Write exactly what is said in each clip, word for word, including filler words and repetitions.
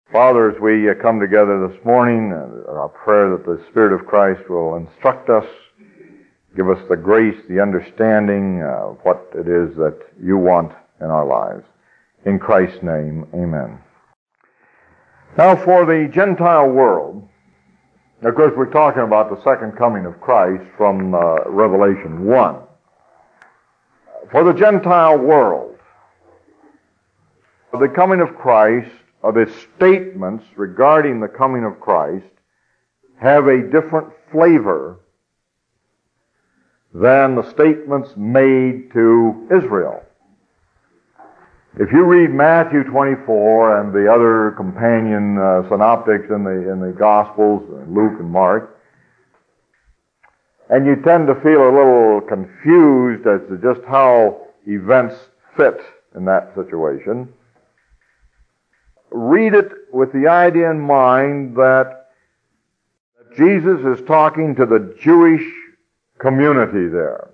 Father, as we come together this morning, our prayer that the Spirit of Christ will instruct us, give us the grace, the understanding of what it is that you want in our lives. In Christ's name, amen. Now for the Gentile world, of course we're talking about the second coming of Christ from uh, Revelation one. For the Gentile world, the coming of Christ, or the statements regarding the coming of Christ, have a different flavor than the statements made to Israel. If you read Matthew twenty-four and the other companion uh, synoptics in the in the Gospels, Luke and Mark, and you tend to feel a little confused as to just how events fit in that situation, read it with the idea in mind that Jesus is talking to the Jewish community there.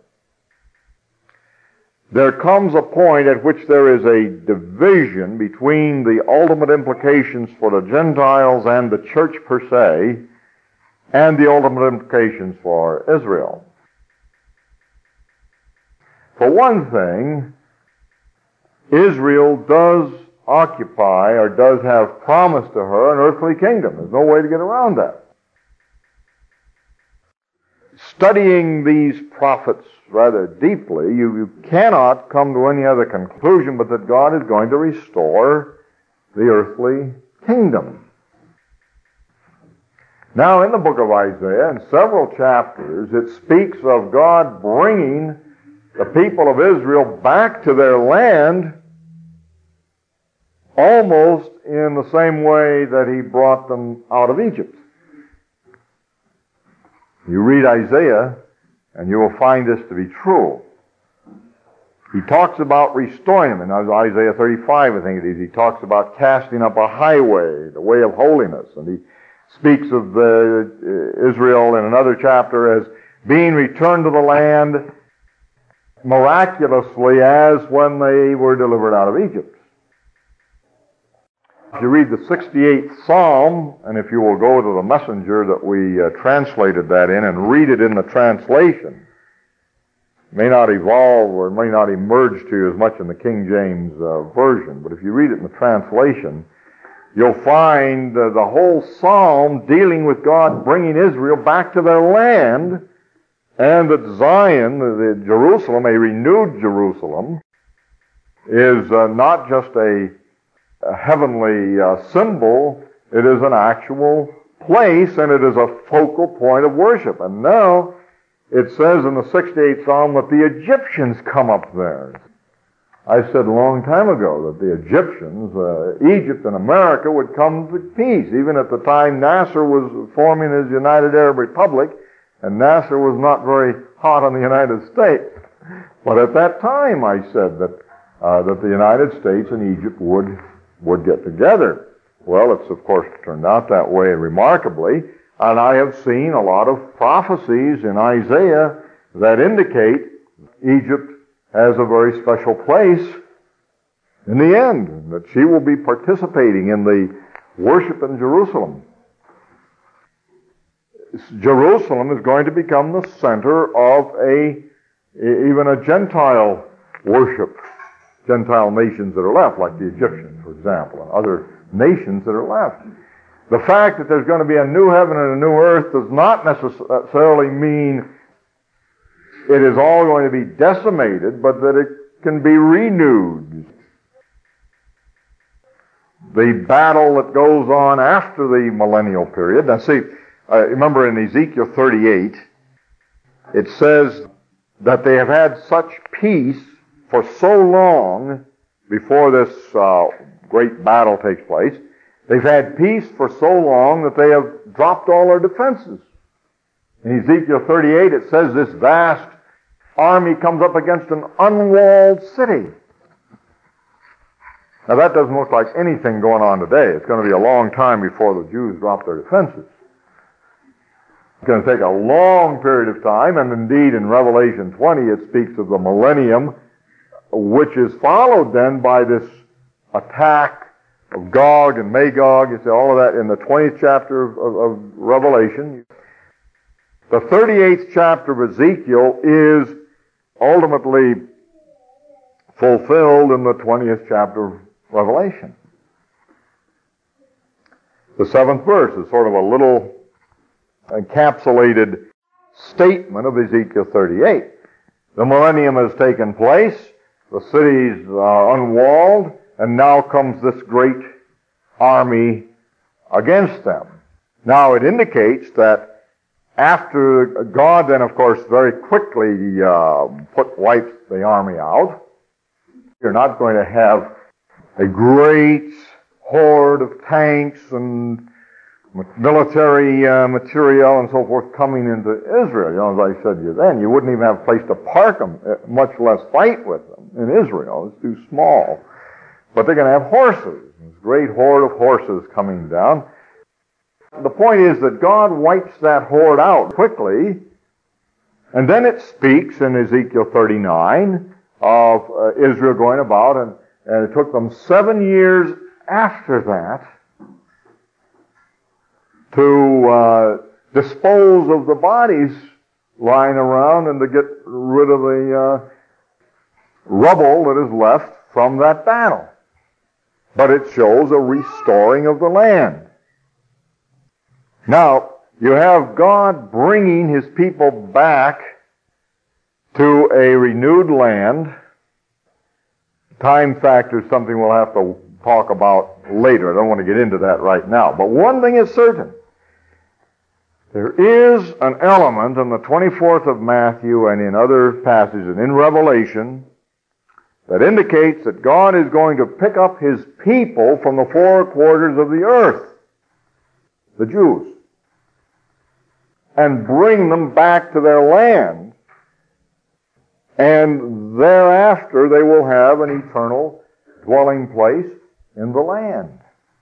There comes a point at which there is a division between the ultimate implications for the Gentiles and the church per se, and the ultimate implications for Israel. For one thing, Israel does occupy or does have promised to her an earthly kingdom. There's no way to get around that. Studying these prophets rather deeply, you, you cannot come to any other conclusion but that God is going to restore the earthly kingdom. Now, in the book of Isaiah, in several chapters, it speaks of God bringing the people of Israel back to their land almost in the same way that he brought them out of Egypt. You read Isaiah, and you will find this to be true. He talks about restoring them. In Isaiah thirty-five, I think it is, he talks about casting up a highway, the way of holiness. And he speaks of the, uh, Israel in another chapter as being returned to the land miraculously as when they were delivered out of Egypt. If you read the sixty-eighth Psalm, and if you will go to the Messenger that we uh, translated that in and read it in the translation, it may not evolve or it may not emerge to you as much in the King James uh, Version, but if you read it in the translation, you'll find uh, the whole Psalm dealing with God bringing Israel back to their land, and that Zion, the, the Jerusalem, a renewed Jerusalem, is uh, not just a a heavenly uh, symbol, it is an actual place, and it is a focal point of worship. And now, it says in the sixty-eighth Psalm that the Egyptians come up there. I said a long time ago that the Egyptians, uh, Egypt and America would come to peace, even at the time Nasser was forming his United Arab Republic, and Nasser was not very hot on the United States. But at that time, I said that, uh, that the United States and Egypt would would get together. Well, it's of course turned out that way remarkably, and I have seen a lot of prophecies in Isaiah that indicate Egypt has a very special place in the end, and that she will be participating in the worship in Jerusalem. Jerusalem is going to become the center of a, even a Gentile worship. Gentile nations that are left, like the Egyptians, for example, and other nations that are left. The fact that there's going to be a new heaven and a new earth does not necessarily mean it is all going to be decimated, but that it can be renewed. The battle that goes on after the millennial period. Now see, uh, remember in Ezekiel thirty-eight, it says that they have had such peace for so long before this uh, great battle takes place. They've had peace for so long that they have dropped all their defenses. In Ezekiel thirty-eight, it says this vast army comes up against an unwalled city. Now that doesn't look like anything going on today. It's going to be a long time before the Jews drop their defenses. It's going to take a long period of time, and indeed in Revelation twenty it speaks of the millennium, which is followed then by this attack of Gog and Magog. You see all of that in the twentieth chapter of, of, of Revelation. The thirty-eighth chapter of Ezekiel is ultimately fulfilled in the twentieth chapter of Revelation. The seventh verse is sort of a little encapsulated statement of Ezekiel thirty-eight. The millennium has taken place, the cities are unwalled, and now comes this great army against them. Now it indicates that after God then, of course, very quickly uh, put wipes the army out, you're not going to have a great horde of tanks and military uh, material and so forth coming into Israel. You know, as I said to you then, you wouldn't even have a place to park them, much less fight with them in Israel. It's too small. But they're going to have horses. This great horde of horses coming down. The point is that God wipes that horde out quickly, and then it speaks in Ezekiel thirty-nine of uh, Israel going about, and, and it took them seven years after that to uh, dispose of the bodies lying around and to get rid of the uh, rubble that is left from that battle. But it shows a restoring of the land. Now, you have God bringing His people back to a renewed land. Time factor is something we'll have to talk about later. I don't want to get into that right now. But one thing is certain. There is an element in the twenty-fourth of Matthew and in other passages and in Revelation that indicates that God is going to pick up His people from the four quarters of the earth, the Jews, and bring them back to their land. And thereafter they will have an eternal dwelling place in the land.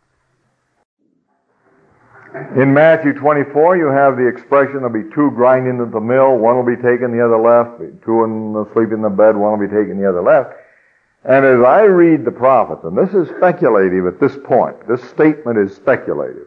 In Matthew twenty-four, you have the expression, there'll be two grinding at the mill, one will be taken, the other left, two in the sleep in the bed, one will be taken, the other left. And as I read the prophets, and this is speculative at this point, this statement is speculative.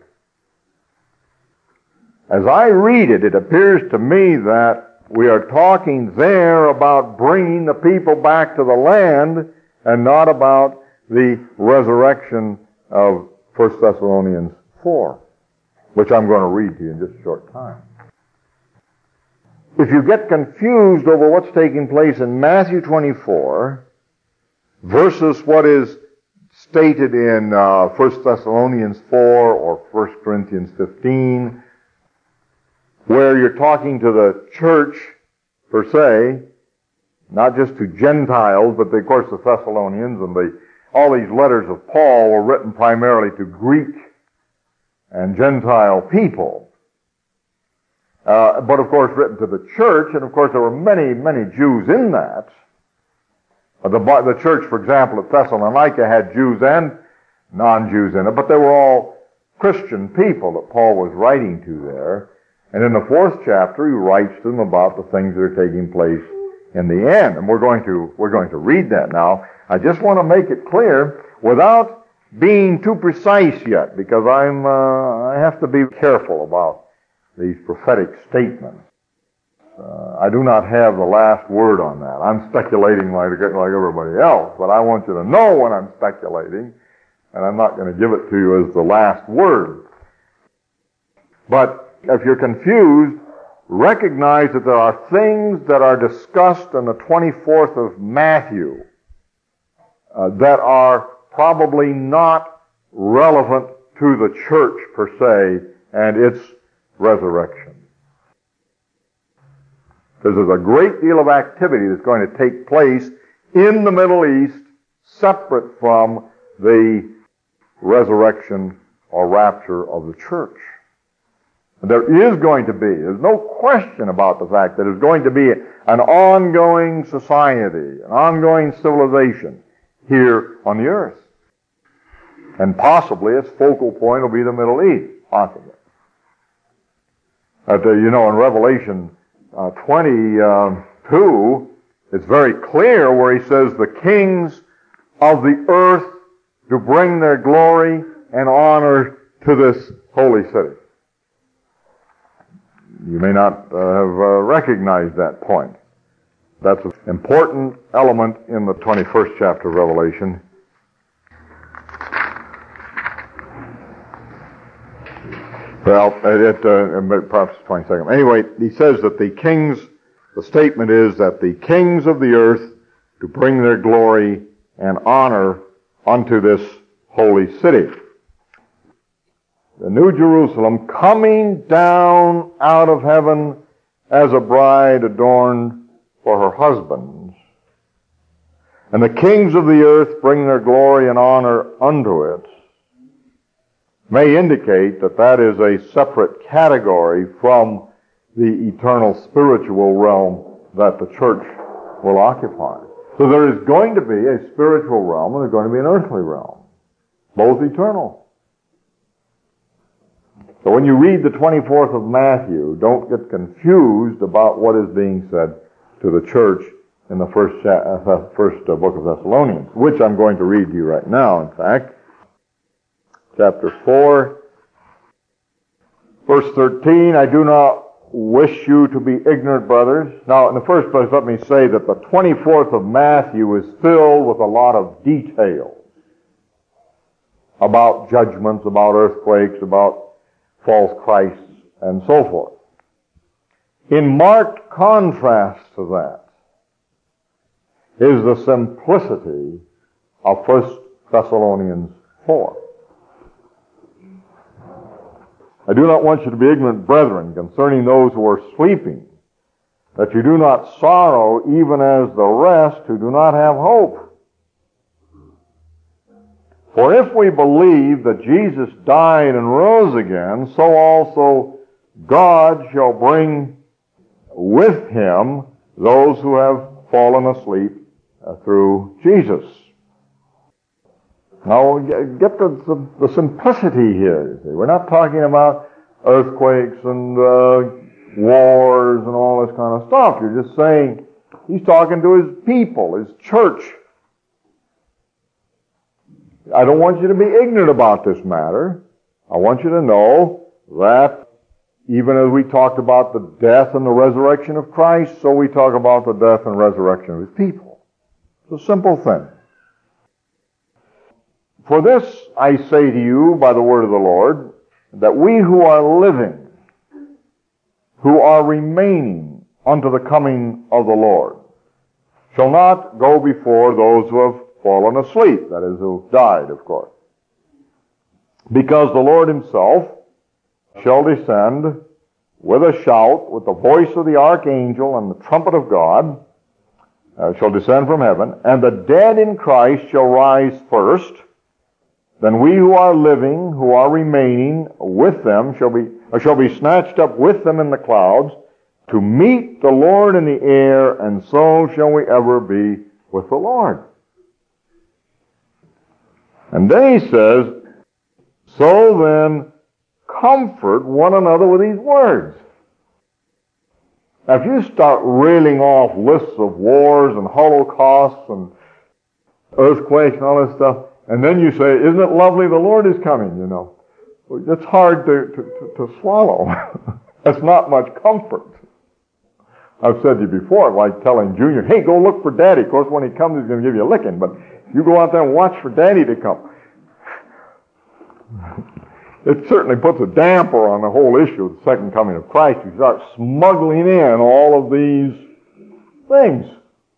As I read it, it appears to me that we are talking there about bringing the people back to the land and not about the resurrection of First Thessalonians four, which I'm going to read to you in just a short time. If you get confused over what's taking place in Matthew twenty-four versus what is stated in uh, First Thessalonians four or First Corinthians fifteen, where you're talking to the church per se, not just to Gentiles, but the, of course the Thessalonians and the, all these letters of Paul were written primarily to Greek and Gentile people. Uh, but of course written to the church, and of course there were many, many Jews in that. Uh, the, the church, for example, at Thessalonica had Jews and non-Jews in it, but they were all Christian people that Paul was writing to there. And in the fourth chapter, he writes to them about the things that are taking place in the end. And we're going to, we're going to read that now. I just want to make it clear without being too precise yet, because I'm, uh, I have to be careful about these prophetic statements. Uh, I do not have the last word on that. I'm speculating like, like everybody else, but I want you to know when I'm speculating, and I'm not going to give it to you as the last word. But if you're confused, recognize that there are things that are discussed in the twenty-fourth of Matthew uh, that are probably not relevant to the church per se and its resurrection. Because there's a great deal of activity that's going to take place in the Middle East separate from the resurrection or rapture of the church. There is going to be, there's no question about the fact that there's going to be an ongoing society, an ongoing civilization here on the earth. And possibly its focal point will be the Middle East, possibly. But, uh, you know, in Revelation uh, twenty-two, it's very clear where he says the kings of the earth to bring their glory and honor to this holy city. You may not uh, have uh, recognized that point. That's an important element in the twenty-first chapter of Revelation. Well, it, uh, perhaps twenty-second. Anyway, he says that the kings, the statement is that the kings of the earth to bring their glory and honor unto this holy city. The New Jerusalem coming down out of heaven as a bride adorned for her husband. And the kings of the earth bring their glory and honor unto it, may indicate that that is a separate category from the eternal spiritual realm that the church will occupy. So there is going to be a spiritual realm and there's going to be an earthly realm, both eternal. So when you read the twenty-fourth of Matthew, don't get confused about what is being said to the church in the first cha- uh, first uh, book of Thessalonians, which I'm going to read to you right now, in fact. Chapter four, verse thirteen, I do not wish you to be ignorant, brothers. Now, in the first place, let me say that the twenty-fourth of Matthew is filled with a lot of details about judgments, about earthquakes, about false Christs, and so forth. In marked contrast to that is the simplicity of First Thessalonians four. I do not want you to be ignorant, brethren, concerning those who are sleeping, that you do not sorrow even as the rest who do not have hope. For if we believe that Jesus died and rose again, so also God shall bring with him those who have fallen asleep uh, through Jesus. Now, get the, the, the simplicity here. You see. We're not talking about earthquakes and uh, wars and all this kind of stuff. You're just saying he's talking to his people, his church. I don't want you to be ignorant about this matter. I want you to know that even as we talked about the death and the resurrection of Christ, so we talk about the death and resurrection of his people. It's a simple thing. For this I say to you by the word of the Lord, that we who are living, who are remaining unto the coming of the Lord, shall not go before those who have fallen asleep, that is, who died, of course. Because the Lord himself shall descend with a shout, with the voice of the archangel and the trumpet of God, uh, shall descend from heaven, and the dead in Christ shall rise first. Then we who are living, who are remaining with them, shall be, or shall be snatched up with them in the clouds to meet the Lord in the air, and so shall we ever be with the Lord. And then he says, so then comfort one another with these words. Now, if you start reeling off lists of wars and holocausts and earthquakes and all this stuff, and then you say, isn't it lovely the Lord is coming, you know. It's hard to, to, to, to swallow. That's not much comfort. I've said to you before, like telling Junior, hey, go look for Daddy. Of course, when he comes, he's going to give you a licking, but you go out there and watch for Daddy to come. It certainly puts a damper on the whole issue of the second coming of Christ. You start smuggling in all of these things.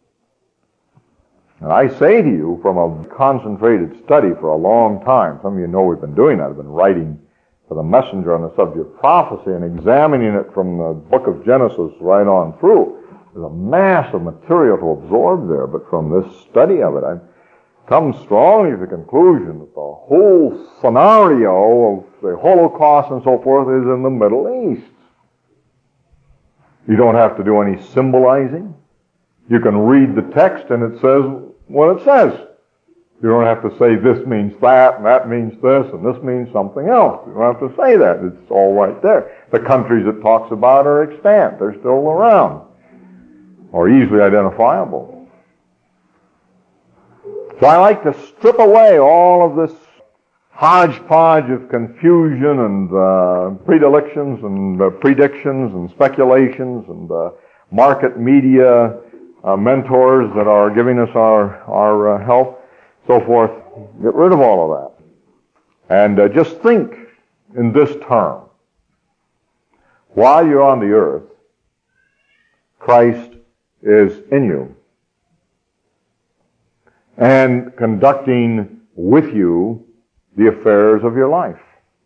And I say to you from a concentrated study for a long time, some of you know we've been doing that, I've been writing for the Messenger on the subject of prophecy and examining it from the book of Genesis right on through. There's a mass of material to absorb there, but from this study of it, I've come strongly to the conclusion that the whole scenario of the Holocaust and so forth is in the Middle East. You don't have to do any symbolizing. You can read the text and it says what it says. You don't have to say this means that and that means this and this means something else. You don't have to say that. It's all right there. The countries it talks about are extant. They're still around or easily identifiable. So I like to strip away all of this hodgepodge of confusion and uh, predilections and uh, predictions and speculations and uh, market media uh, mentors that are giving us our, our uh, help, so forth. Get rid of all of that. And uh, just think in this term. While you're on the earth, Christ is in you and conducting with you the affairs of your life.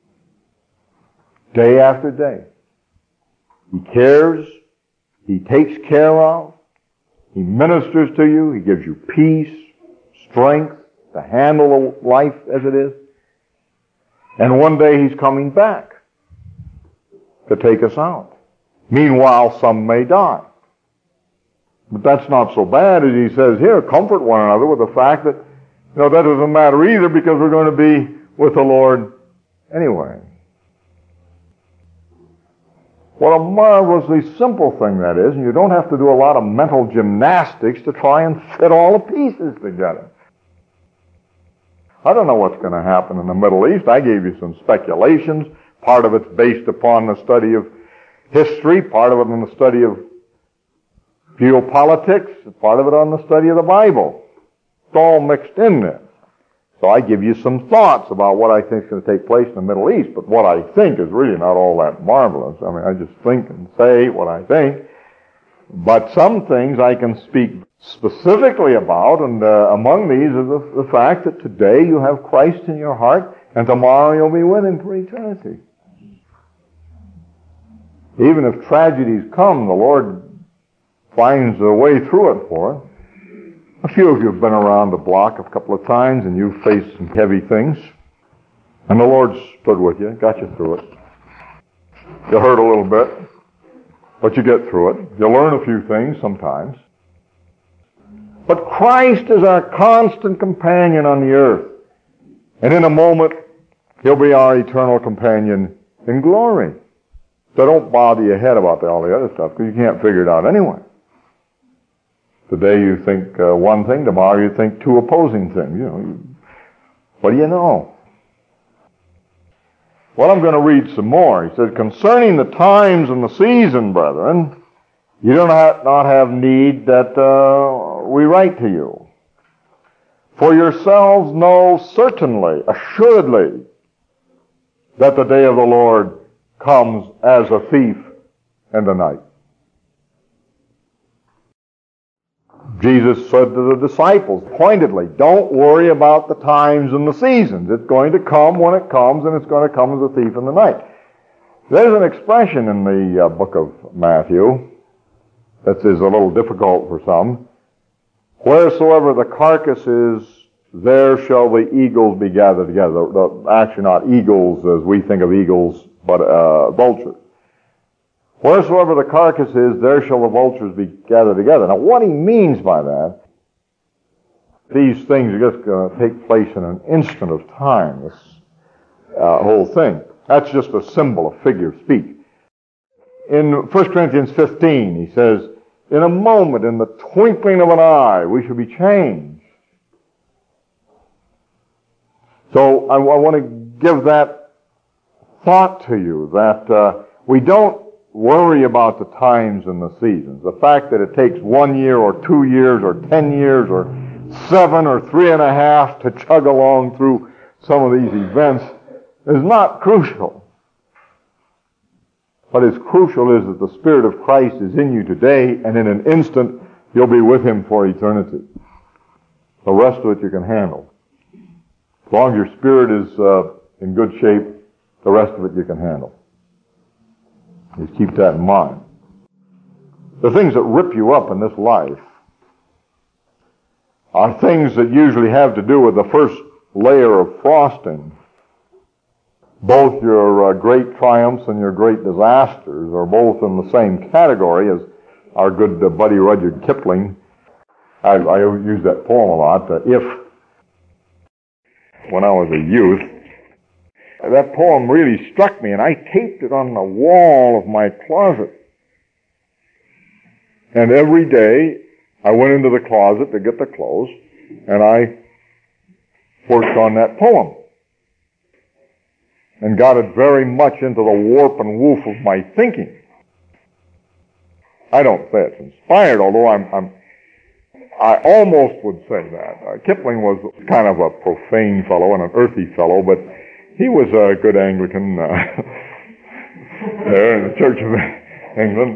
Day after day. He cares. He takes care of. He ministers to you. He gives you peace, strength to handle life as it is. And one day He's coming back to take us out. Meanwhile, some may die. But that's not so bad, as He says here. Comfort one another with the fact that, you know, that doesn't matter either, because we're going to be with the Lord anyway. What a marvelously simple thing that is, and you don't have to do a lot of mental gymnastics to try and fit all the pieces together. I don't know what's going to happen in the Middle East. I gave you some speculations. Part of it's based upon the study of history, part of it on the study of geopolitics, part of it on the study of the Bible. It's all mixed in there. So I give you some thoughts about what I think is going to take place in the Middle East, but what I think is really not all that marvelous. I mean, I just think and say what I think. But some things I can speak specifically about, and uh, among these is the, the fact that today you have Christ in your heart, and tomorrow you'll be with Him for eternity. Even if tragedies come, the Lord finds a way through it for us. A few of you have been around the block a couple of times, and you've faced some heavy things, and the Lord stood with you, got you through it. You hurt a little bit, but you get through it. You learn a few things sometimes. But Christ is our constant companion on the earth. And in a moment, He'll be our eternal companion in glory. So don't bother your head about all the other stuff, because you can't figure it out anyway. Today you think uh, one thing, tomorrow you think two opposing things. You know, you, what do you know? Well, I'm going to read some more. He says, concerning the times and the season, brethren, you do not, not have need that uh, we write to you. For yourselves know certainly, assuredly, that the day of the Lord comes as a thief in the night. Jesus said to the disciples pointedly, don't worry about the times and the seasons. It's going to come when it comes, and it's going to come as a thief in the night. There's an expression in the uh, book of Matthew that is a little difficult for some. Wheresoever the carcass is, there shall the eagles be gathered together. The, the, actually not eagles as we think of eagles, but uh, vultures. Wheresoever the carcass is, there shall the vultures be gathered together. Now, what he means by that, these things are just going to take place in an instant of time, this uh, whole thing. That's just a symbol, a figure of speech. In First Corinthians fifteen, he says, in a moment, in the twinkling of an eye, we shall be changed. So I, I want to give that thought to you, that uh, we don't worry about the times and the seasons. The fact that it takes one year or two years or ten years or seven or three and a half to chug along through some of these events is not crucial. What is crucial is that the Spirit of Christ is in you today, and in an instant you'll be with Him for eternity. The rest of it you can handle. As long as your spirit is uh, in good shape, the rest of it you can handle. Just keep that in mind. The things that rip you up in this life are things that usually have to do with the first layer of frosting. Both your uh, great triumphs and your great disasters are both in the same category as our good uh, buddy Rudyard Kipling. I, I use that poem a lot. Uh, if, when I was a youth, that poem really struck me, and I taped it on the wall of my closet. And every day, I went into the closet to get the clothes, and I worked on that poem and got it very much into the warp and woof of my thinking. I don't say it's inspired, although I'm, I'm I almost would say that. Uh, Kipling was kind of a profane fellow and an earthy fellow, but he was a good Anglican uh, there in the Church of England.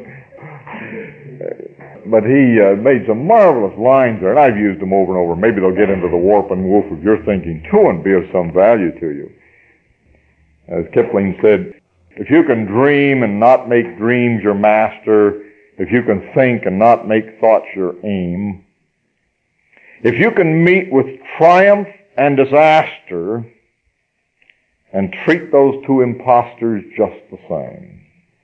But he uh, made some marvelous lines there, and I've used them over and over. Maybe they'll get into the warp and woof of your thinking too and be of some value to you. As Kipling said, if you can dream and not make dreams your master, if you can think and not make thoughts your aim, if you can meet with triumph and disaster and treat those two impostors just the same.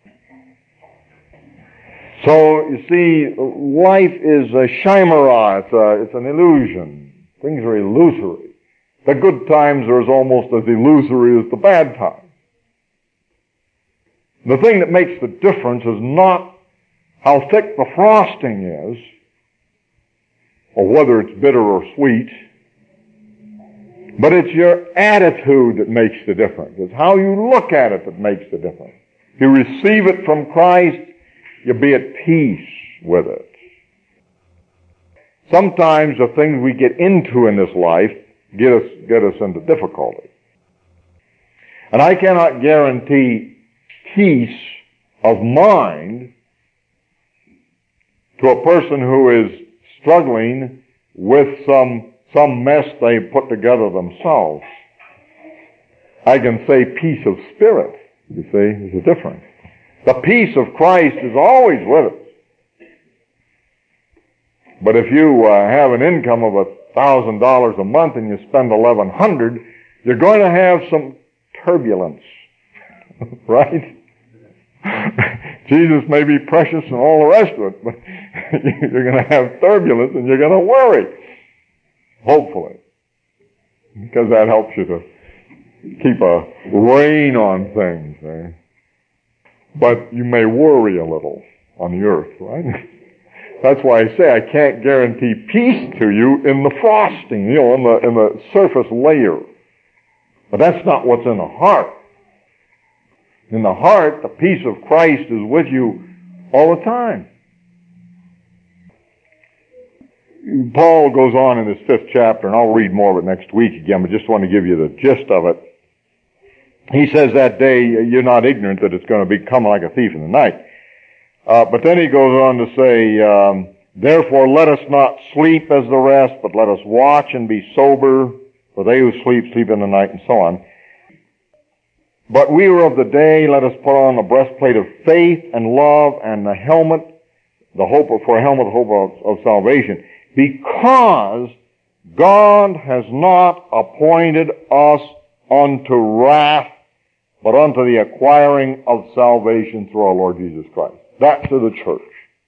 So, you see, life is a chimera. It's, a, it's an illusion. Things are illusory. The good times are as almost as illusory as the bad times. The thing that makes the difference is not how thick the frosting is, or whether it's bitter or sweet, but it's your attitude that makes the difference. It's how you look at it that makes the difference. If you receive it from Christ, you'll be at peace with it. Sometimes the things we get into in this life get us, get us into difficulty. And I cannot guarantee peace of mind to a person who is struggling with some, some mess they put together themselves. I can say peace of spirit, you see, there's a difference. The peace of Christ is always with us. But if you uh, have an income of a thousand dollars a month and you spend eleven hundred, you're going to have some turbulence, right? Jesus may be precious and all the rest of it, but you're going to have turbulence and you're going to worry. Hopefully. Because that helps you to keep a rein on things. Eh? But you may worry a little on the earth, right? That's why I say I can't guarantee peace to you in the frosting, you know, in the, in the surface layer. But that's not what's in the heart. In the heart, the peace of Christ is with you all the time. Paul goes on in this fifth chapter, and I'll read more of it next week again, but just want to give you the gist of it. He says that day, you're not ignorant that it's going to be come like a thief in the night. Uh, but then he goes on to say, um, therefore let us not sleep as the rest, but let us watch and be sober, for they who sleep, sleep in the night, and so on. But we are of the day, let us put on the breastplate of faith and love and the helmet, the hope of, for a helmet, the hope of, of salvation. Because God has not appointed us unto wrath, but unto the acquiring of salvation through our Lord Jesus Christ. That's to the church.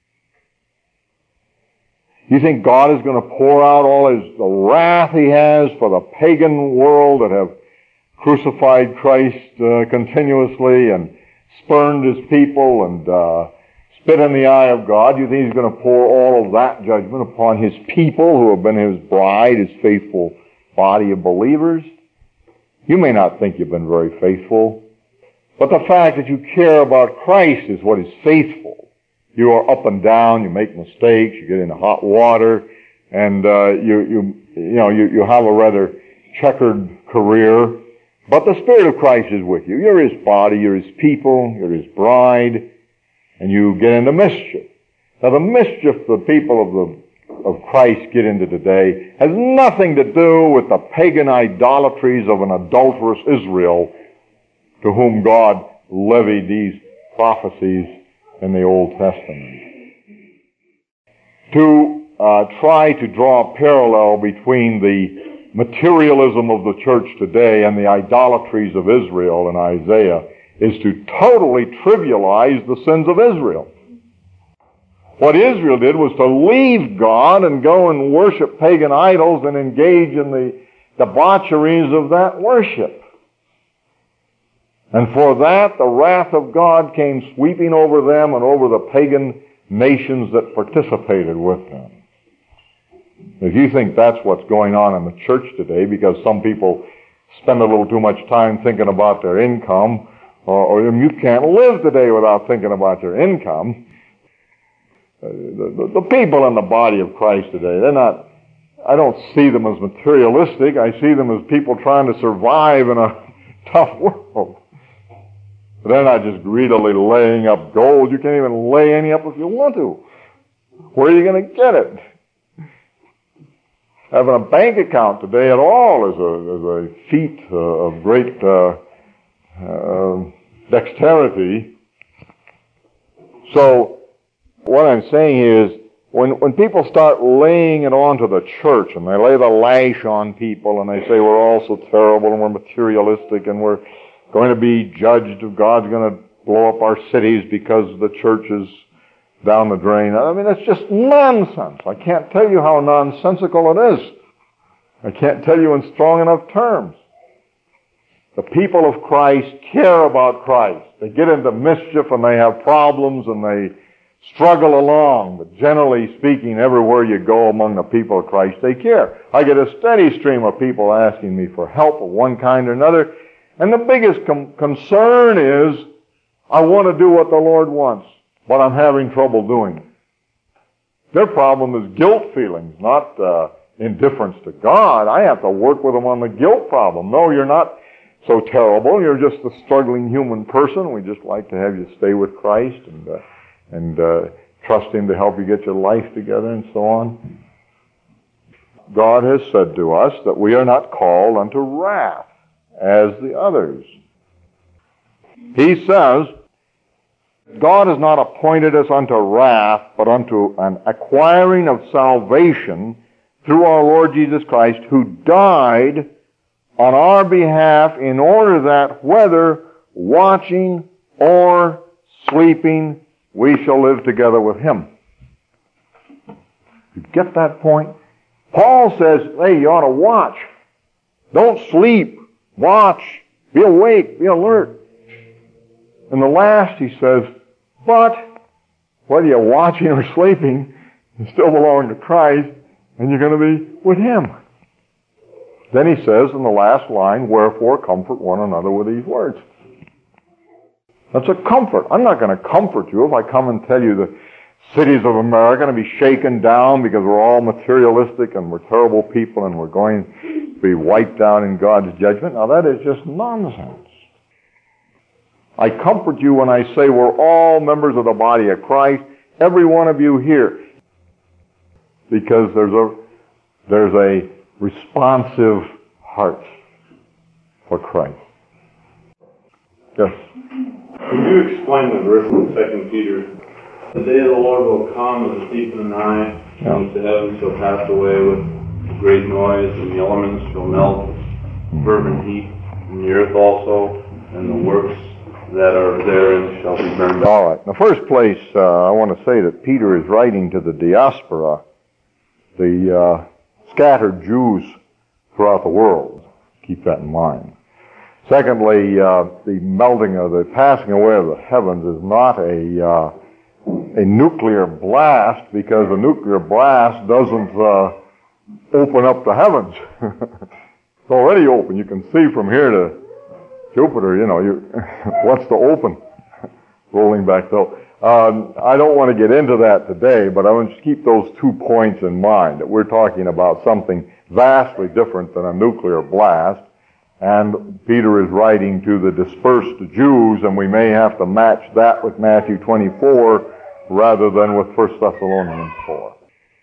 You think God is going to pour out all his, the wrath he has for the pagan world that have crucified Christ uh, continuously and spurned his people and uh, spit in the eye of God? You think he's going to pour all of that judgment upon his people who have been his bride, his faithful body of believers? You may not think you've been very faithful, but the fact that you care about Christ is what is faithful. You are up and down, you make mistakes, you get into hot water, and uh, you you you know you, you have a rather checkered career. But the Spirit of Christ is with you. You're his body, you're his people, you're his bride, and you get into mischief. Now the mischief the people of the of Christ get into today has nothing to do with the pagan idolatries of an adulterous Israel to whom God levied these prophecies in the Old Testament. To uh, try to draw a parallel between the materialism of the church today and the idolatries of Israel in Isaiah is to totally trivialize the sins of Israel. What Israel did was to leave God and go and worship pagan idols and engage in the debaucheries of that worship. And for that, the wrath of God came sweeping over them and over the pagan nations that participated with them. If you think that's what's going on in the church today, because some people spend a little too much time thinking about their income, or, or you can't live today without thinking about your income. Uh, the, the, the people in the body of Christ today, they're not, I don't see them as materialistic. I see them as people trying to survive in a tough world. But they're not just greedily laying up gold. You can't even lay any up if you want to. Where are you going to get it? Having a bank account today at all is a, is a feat uh, of great uh, uh, dexterity. So what I'm saying is, when when people start laying it onto the church, and they lay the lash on people, and they say we're all so terrible, and we're materialistic, and we're going to be judged, and God's going to blow up our cities because the church is down the drain. I mean, it's just nonsense. I can't tell you how nonsensical it is. I can't tell you in strong enough terms. The people of Christ care about Christ. They get into mischief and they have problems and they struggle along. But generally speaking, everywhere you go among the people of Christ, they care. I get a steady stream of people asking me for help of one kind or another. And the biggest com- concern is, I want to do what the Lord wants, but I'm having trouble doing it. Their problem is guilt feelings, not uh, indifference to God. I have to work with them on the guilt problem. No, you're not so terrible. You're just a struggling human person. We just like to have you stay with Christ and uh, and uh, trust Him to help you get your life together and so on. God has said to us that we are not called unto wrath as the others. He says, God has not appointed us unto wrath, but unto an acquiring of salvation through our Lord Jesus Christ, who died on our behalf in order that whether watching or sleeping, we shall live together with Him. You get that point? Paul says, hey, you ought to watch. Don't sleep. Watch. Be awake. Be alert. In the last, he says, but whether you're watching or sleeping, you still belong to Christ, and you're going to be with Him. Then he says in the last line, wherefore comfort one another with these words. That's a comfort. I'm not going to comfort you if I come and tell you the cities of America are going to be shaken down because we're all materialistic and we're terrible people and we're going to be wiped out in God's judgment. Now that is just nonsense. I comfort you when I say we're all members of the body of Christ, every one of you here, because there's a there's a responsive heart for Christ. Yes. Can you explain the verse in Second Peter? The day of the Lord will come as a thief in the night, Yeah. and the heavens shall pass away with great noise, and the elements shall melt with fervent heat, and the earth also, and the works that are therein shall be burned up. All right. In the first place, uh, I want to say that Peter is writing to the diaspora, the uh, scattered Jews throughout the world. Keep that in mind. Secondly, uh, the melting of the passing away of the heavens is not a uh, a nuclear blast, because a nuclear blast doesn't uh, open up the heavens. It's already open. You can see from here to Jupiter, you know, you what's to open? Rolling back though. Um, I don't want to get into that today, but I want to keep those two points in mind, that we're talking about something vastly different than a nuclear blast. And Peter is writing to the dispersed Jews, and we may have to match that with Matthew twenty-four rather than with First Thessalonians four.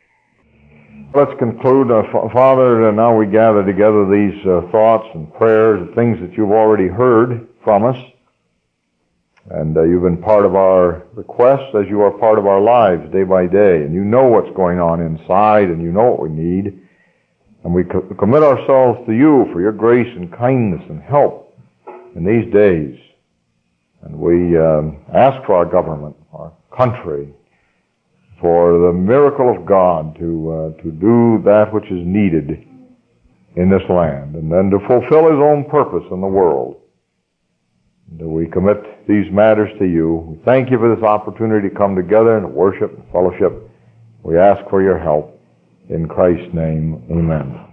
Let's conclude. Uh, Father, now we gather together these uh, thoughts and prayers and things that you've already heard from us. And uh, you've been part of our requests as you are part of our lives day by day. And you know what's going on inside, and you know what we need. And we co- commit ourselves to you for your grace and kindness and help in these days. And we um, ask for our government, our country, for the miracle of God to uh, to do that which is needed in this land, and then to fulfill His own purpose in the world. And we commit these matters to you. We thank you for this opportunity to come together and worship and fellowship. We ask for your help. In Christ's name, amen.